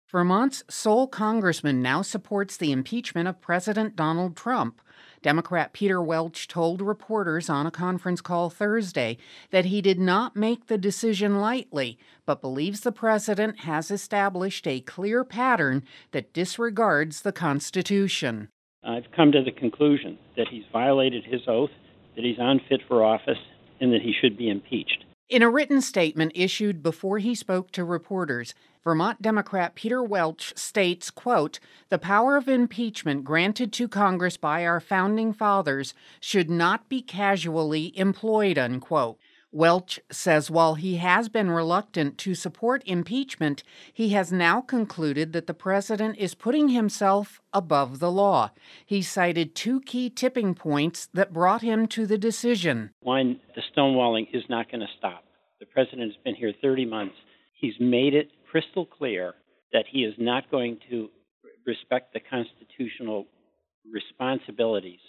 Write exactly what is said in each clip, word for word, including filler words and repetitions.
Vermont's sole congressman now supports the impeachment of President Donald Trump. Democrat Peter Welch told reporters on a conference call Thursday that he did not make the decision lightly, but believes the president has established a clear pattern that disregards the Constitution. I've come to the conclusion that he's violated his oath, that he's unfit for office, and that he should be impeached. In a written statement issued before he spoke to reporters, Vermont Democrat Peter Welch states, quote, "The power of impeachment granted to Congress by our founding fathers should not be casually employed," unquote. Welch says while he has been reluctant to support impeachment, he has now concluded that the president is putting himself above the law. He cited two key tipping points that brought him to the decision. One, the stonewalling is not going to stop. The president has been here thirty months. He's made it crystal clear that he is not going to respect the constitutional responsibilities.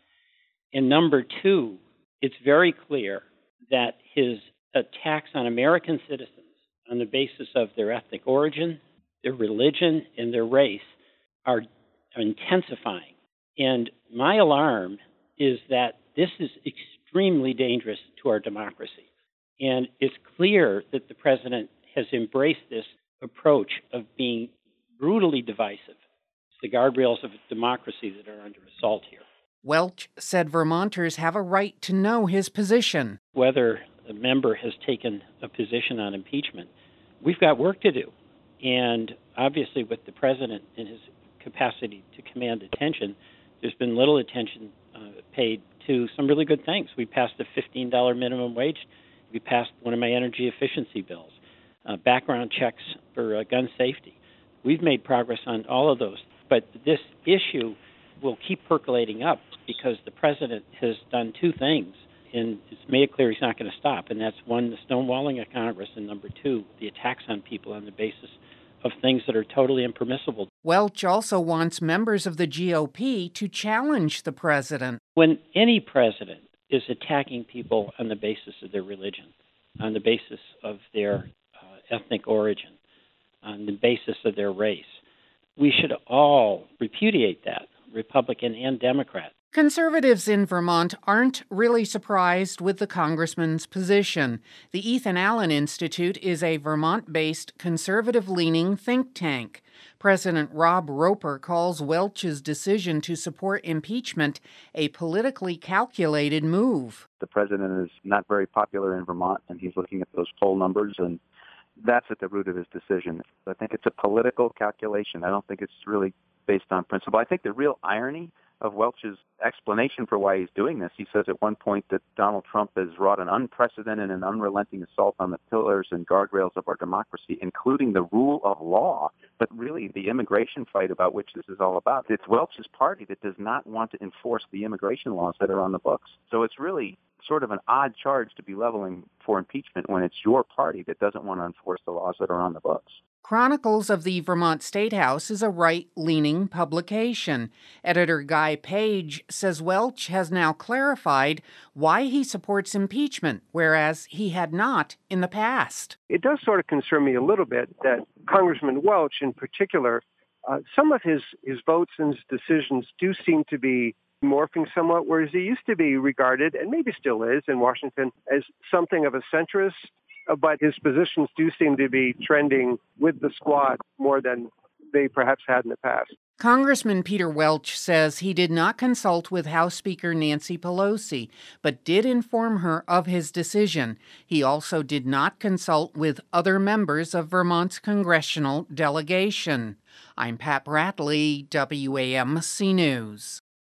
And number two, it's very clear that his attacks on American citizens on the basis of their ethnic origin, their religion, and their race are, are intensifying. And my alarm is that this is extremely dangerous to our democracy. And it's clear that the president has embraced this approach of being brutally divisive. It's the guardrails of democracy that are under assault here. Welch said Vermonters have a right to know his position. Whether a member has taken a position on impeachment, we've got work to do. And obviously with the president and his capacity to command attention, there's been little attention uh, paid to some really good things. We passed a fifteen dollars minimum wage. We passed one of my energy efficiency bills, uh, background checks for uh, gun safety. We've made progress on all of those. But this issue will keep percolating up because the president has done two things, and it's made it clear he's not going to stop, and that's one, the stonewalling of Congress, and number two, the attacks on people on the basis of things that are totally impermissible. Welch also wants members of the G O P to challenge the president. When any president is attacking people on the basis of their religion, on the basis of their uh, ethnic origin, on the basis of their race, we should all repudiate that, Republican and Democrat. Conservatives in Vermont aren't really surprised with the congressman's position. The Ethan Allen Institute is a Vermont-based conservative-leaning think tank. President Rob Roper calls Welch's decision to support impeachment a politically calculated move. The president is not very popular in Vermont, and he's looking at those poll numbers, and that's at the root of his decision. I think it's a political calculation. I don't think it's really based on principle. I think the real irony of Welch's explanation for why he's doing this, he says at one point that Donald Trump has wrought an unprecedented and unrelenting assault on the pillars and guardrails of our democracy, including the rule of law, but really the immigration fight about which this is all about. It's Welch's party that does not want to enforce the immigration laws that are on the books. So it's really sort of an odd charge to be leveling for impeachment when it's your party that doesn't want to enforce the laws that are on the books. Chronicles of the Vermont State House is a right-leaning publication. Editor Guy Page says Welch has now clarified why he supports impeachment, whereas he had not in the past. It does sort of concern me a little bit that Congressman Welch in particular, uh, some of his, his votes and his decisions do seem to be morphing somewhat, whereas he used to be regarded, and maybe still is in Washington, as something of a centrist. But his positions do seem to be trending with the squad more than they perhaps had in the past. Congressman Peter Welch says he did not consult with House Speaker Nancy Pelosi, but did inform her of his decision. He also did not consult with other members of Vermont's congressional delegation. I'm Pat Bradley, W A M C News.